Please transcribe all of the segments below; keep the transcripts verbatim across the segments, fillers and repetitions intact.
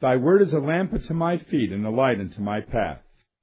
Thy word is a lamp unto my feet and a light unto my path.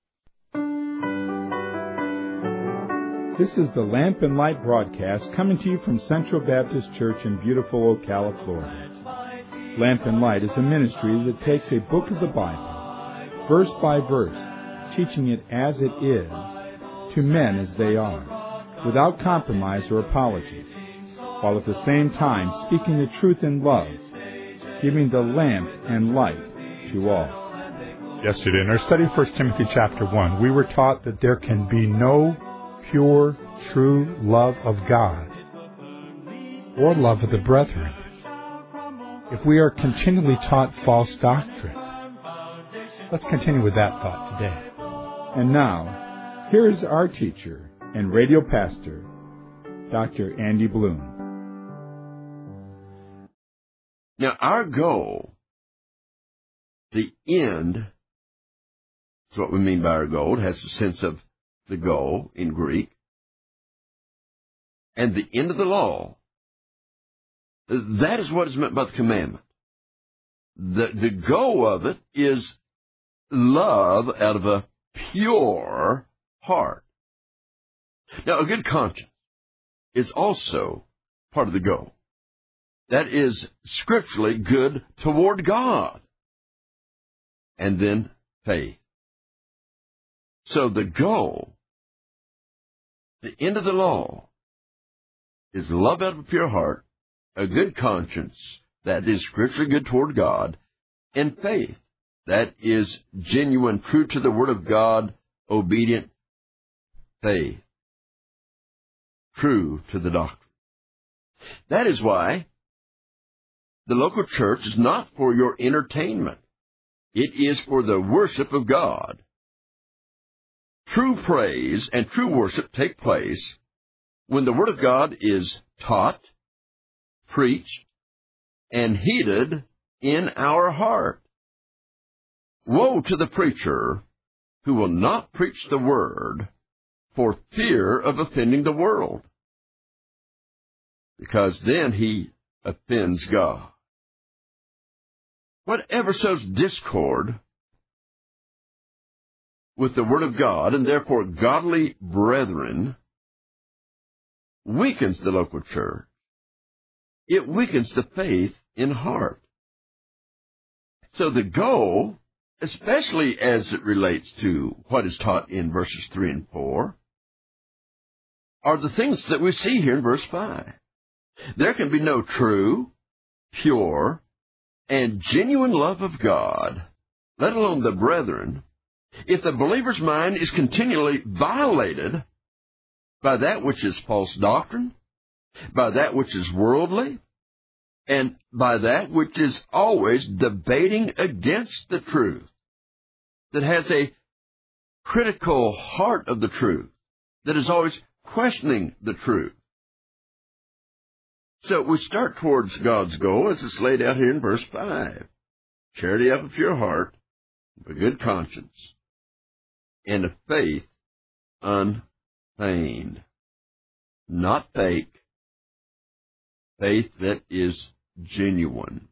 This is the Lamp and Light broadcast coming to you from Central Baptist Church in beautiful Ocala, Florida. Lamp and Light is a ministry that takes a book of the Bible, verse by verse, teaching it as it is, to men as they are, without compromise or apology, while at the same time speaking the truth in love, giving the lamp and light to all. Yesterday in our study of First Timothy chapter one, we were taught that there can be no pure, true love of God or love of the brethren if we are continually taught false doctrine. Let's continue with that thought today. And now, here is our teacher and radio pastor, Doctor Andy Bloom. Now, our goal, the end, is what we mean by our goal. It has the sense of the goal in Greek. And the end of the law, that is what is meant by the commandment. The, the goal of it is love out of a pure heart. Now, a good conscience is also part of the goal. That is scripturally good toward God. And then faith. So the goal, the end of the law, is love out of a pure heart, a good conscience that is scripturally good toward God, and faith that is genuine, true to the Word of God, obedient faith, true to the doctrine. That is why the local church is not for your entertainment. It is for the worship of God. True praise and true worship take place when the Word of God is taught, preached, and heeded in our heart. Woe to the preacher who will not preach the Word for fear of offending the world, because then he offends God. Whatever sows discord with the Word of God, and therefore godly brethren, weakens the local church. It weakens the faith in heart. So the goal, especially as it relates to what is taught in verses three and four, are the things that we see here in verse five. There can be no true, pure, and genuine love of God, let alone the brethren, if the believer's mind is continually violated by that which is false doctrine, by that which is worldly, and by that which is always debating against the truth, that has a critical heart of the truth, that is always questioning the truth. So we start towards God's goal as it's laid out here in verse five. Charity out of a pure heart, a good conscience, and a faith unfeigned. Not fake. Faith that is genuine.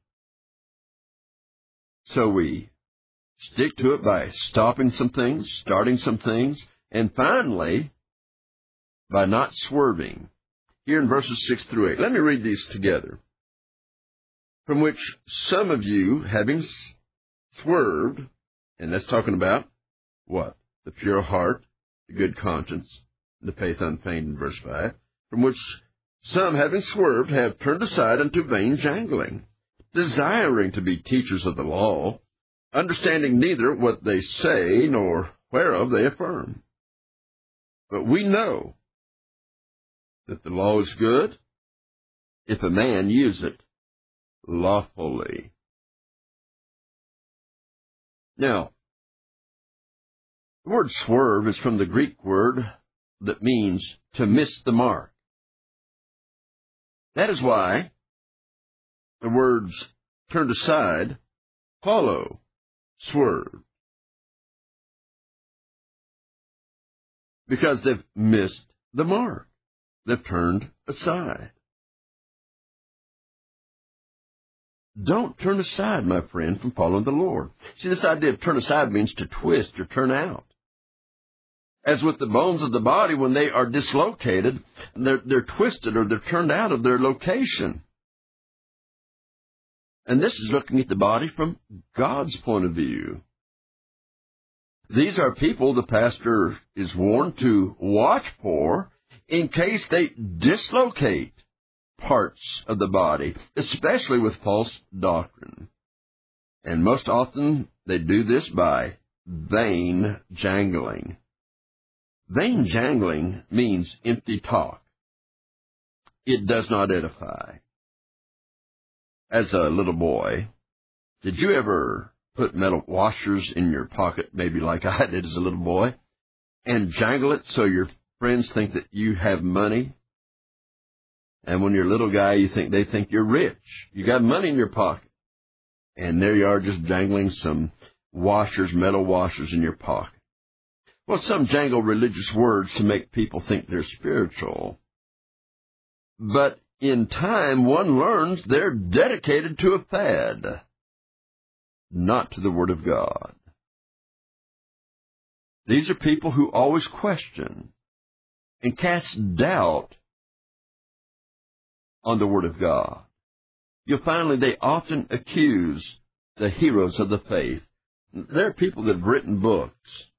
So we stick to it by stopping some things, starting some things, and finally, by not swerving. Here in verses six through eight. Let me read these together. From which some of you, having swerved, and that's talking about what? The pure heart, the good conscience, the faith unfeigned in verse five. From which some, having swerved, have turned aside unto vain jangling, desiring to be teachers of the law, understanding neither what they say nor whereof they affirm. But we know that the law is good if a man use it lawfully. Now, the word swerve is from the Greek word that means to miss the mark. That is why the words turned aside follow swerve, because they've missed the mark. They've turned aside. don't turn aside, my friend, from following the Lord. See, this idea of turn aside means to twist or turn out. As with the bones of the body, when they are dislocated, they're, they're twisted or they're turned out of their location. And this is looking at the body from God's point of view. These are people the pastor is warned to watch for in case they dislocate parts of the body, especially with false doctrine. And most often they do this by vain jangling. Vain jangling means empty talk. It does not edify. As a little boy, did you ever put metal washers in your pocket, maybe like I did as a little boy, and jangle it so your friends think that you have money? And when you're a little guy, you think they think you're rich. You got money in your pocket. And there you are just jangling some washers, metal washers in your pocket. Well, some jangle religious words to make people think they're spiritual. But in time, one learns they're dedicated to a fad, not to the Word of God. These are people who always question and cast doubt on the Word of God. You'll find that they often accuse the heroes of the faith. There are people that have written books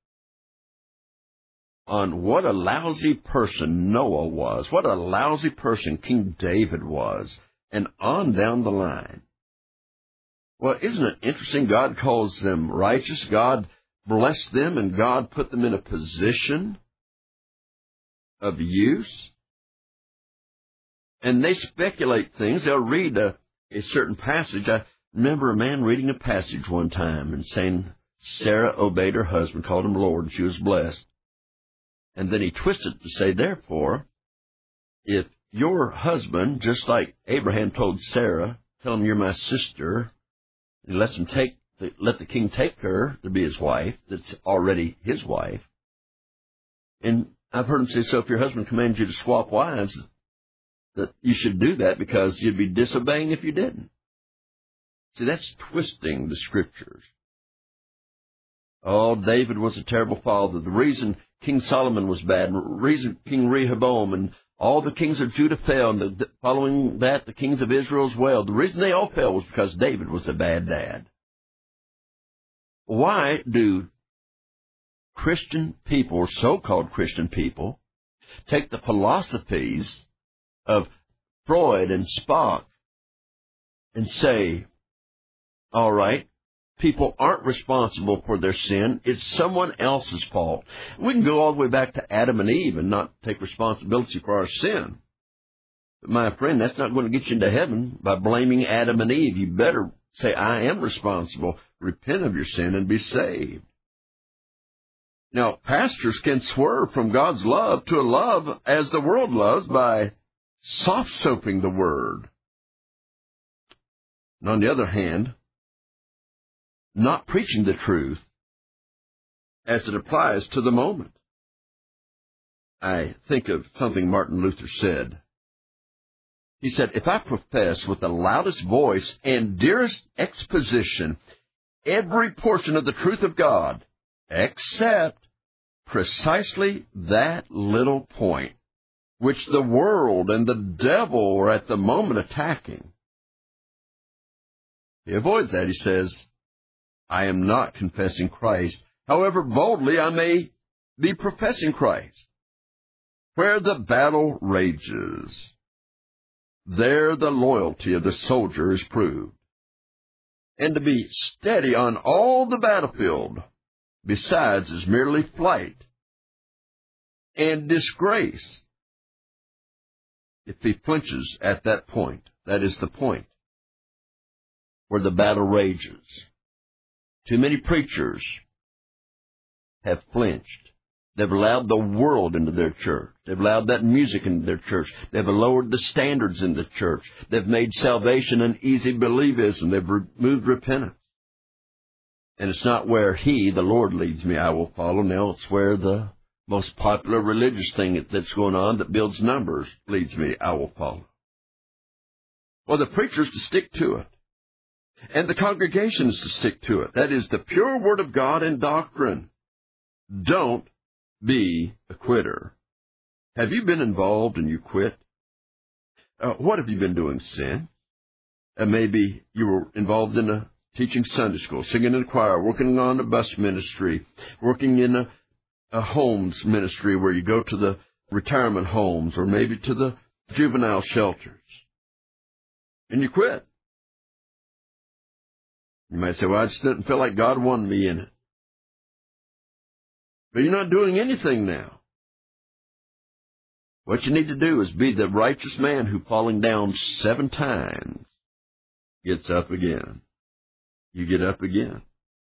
on what a lousy person Noah was, what a lousy person King David was, and on down the line. Well, isn't it interesting? God calls them righteous. God blessed them, and God put them in a position of use. And they speculate things. They'll read a, a certain passage. I remember a man reading a passage one time and saying Sarah obeyed her husband, called him Lord, and she was blessed. And then he twisted it to say, therefore, if your husband, just like Abraham told Sarah, tell him you're my sister, and let him take, let the king take her to be his wife, that's already his wife. And I've heard him say, so if your husband commands you to swap wives, that you should do that because you'd be disobeying if you didn't. See, that's twisting the Scriptures. Oh, David was a terrible father. The reason King Solomon was bad, the reason King Rehoboam and all the kings of Judah fell, and the, the, following that, the kings of Israel as well. The reason they all fell was because David was a bad dad. Why do Christian people, or so-called Christian people, take the philosophies of Freud and Spock and say, all right, people aren't responsible for their sin. It's someone else's fault. We can go all the way back to Adam and Eve and not take responsibility for our sin. But my friend, that's not going to get you into heaven by blaming Adam and Eve. You better say, I am responsible. Repent of your sin and be saved. Now, pastors can swerve from God's love to a love as the world loves by soft-soaping the Word. And on the other hand, not preaching the truth as it applies to the moment. I think of something Martin Luther said. He said, if I profess with the loudest voice and dearest exposition every portion of the truth of God, except precisely that little point, which the world and the devil are at the moment attacking, he avoids that. He says, I am not confessing Christ, however boldly I may be professing Christ. Where the battle rages, there the loyalty of the soldier is proved. And to be steady on all the battlefield, besides, is merely flight and disgrace. If he flinches at that point, that is the point where the battle rages. Too many preachers have flinched. They've allowed the world into their church. They've allowed that music into their church. They've lowered the standards in the church. They've made salvation an easy believism. They've removed repentance. And it's not where He, the Lord, leads me, I will follow. Now it's where the most popular religious thing that's going on that builds numbers leads me, I will follow. Well, the preacher's to stick to it. And the congregation is to stick to it. That is the pure Word of God and doctrine. Don't be a quitter. Have you been involved and you quit? Uh, what have you been doing, sin? Uh, maybe you were involved in a teaching Sunday school, singing in a choir, working on a bus ministry, working in a, a homes ministry where you go to the retirement homes or maybe to the juvenile shelters. And you quit. You might say, well, I just didn't feel like God wanted me in it. But you're not doing anything now. What you need to do is be the righteous man who, falling down seven times, gets up again. You get up again.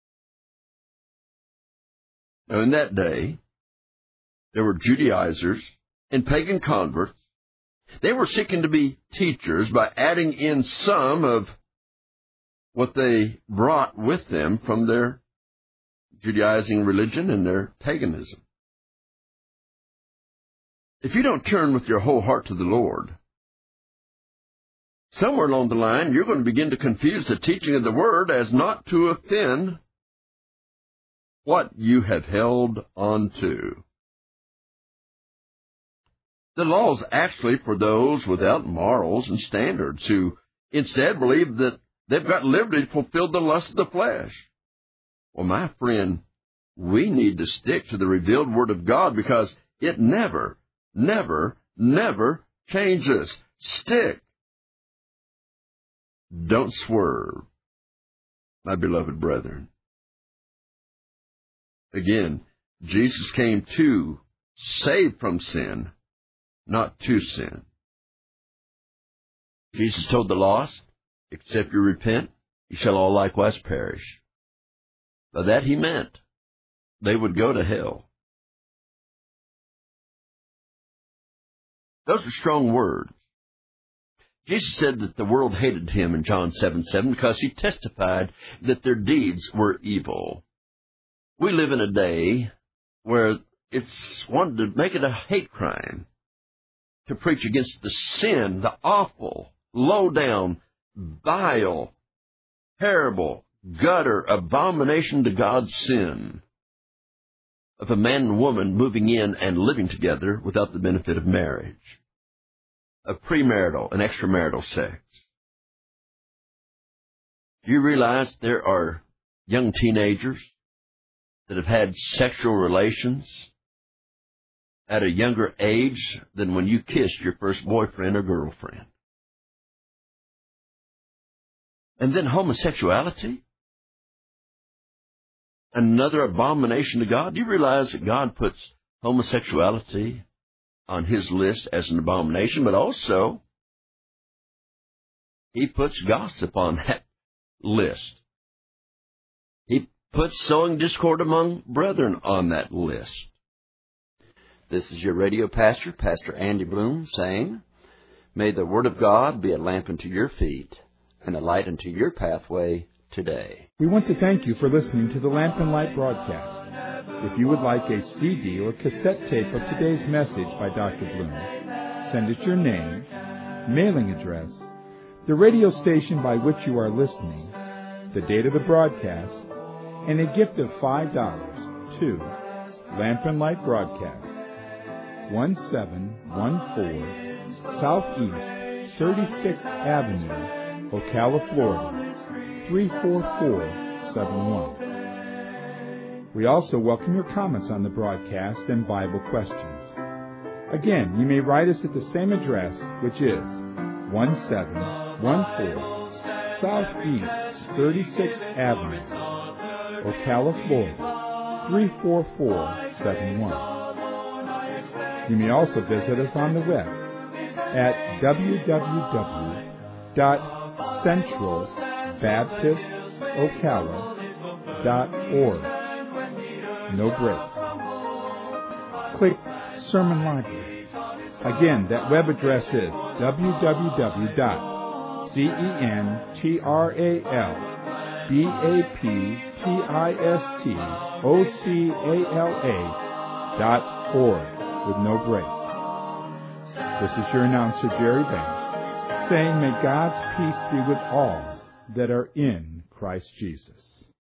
Now, in that day, there were Judaizers and pagan converts. They were seeking to be teachers by adding in some of what they brought with them from their Judaizing religion and their paganism. If you don't turn with your whole heart to the Lord, somewhere along the line, you're going to begin to confuse the teaching of the Word as not to offend what you have held on to. The law is actually for those without morals and standards who instead believe that they've got liberty to fulfill the lust of the flesh. Well, my friend, we need to stick to the revealed Word of God because it never, never, never changes. Stick. Don't swerve, my beloved brethren. Again, Jesus came to save from sin, not to sin. Jesus told the lost, except you repent, you shall all likewise perish. By that he meant they would go to hell. Those are strong words. Jesus said that the world hated him in John seven seven because he testified that their deeds were evil. We live in a day where it's wanted to make it a hate crime to preach against the sin, the awful, low-down, vile, terrible, gutter, abomination to God's sin of a man and woman moving in and living together without the benefit of marriage, of premarital and extramarital sex. Do you realize there are young teenagers that have had sexual relations at a younger age than when you kissed your first boyfriend or girlfriend? And then homosexuality, another abomination to God. Do you realize that God puts homosexuality on his list as an abomination, but also he puts gossip on that list. He puts sowing discord among brethren on that list. This is your radio pastor, Pastor Andy Bloom, saying, may the Word of God be a lamp unto your feet and a light unto your pathway today. We want to thank you for listening to the Lamp and Light broadcast. If you would like a C D or cassette tape of today's message by Doctor Bloom, send us your name, mailing address, the radio station by which you are listening, the date of the broadcast, and a gift of five dollars to Lamp and Light Broadcast, one seven one four Southeast thirty-sixth Avenue, Ocala, Florida, three four four seven one. We also welcome your comments on the broadcast and Bible questions. Again, you may write us at the same address, which is one seven one four Southeast thirty-sixth Avenue, Ocala, Florida, three four four seven one. You may also visit us on the web at w w w dot central baptist ocala dot org. No breaks. Click Sermon Library. Again, that web address is w w w dot central baptist ocala dot org with no breaks. This is your announcer, Jerry Banks, saying may God's peace be with all that are in Christ Jesus.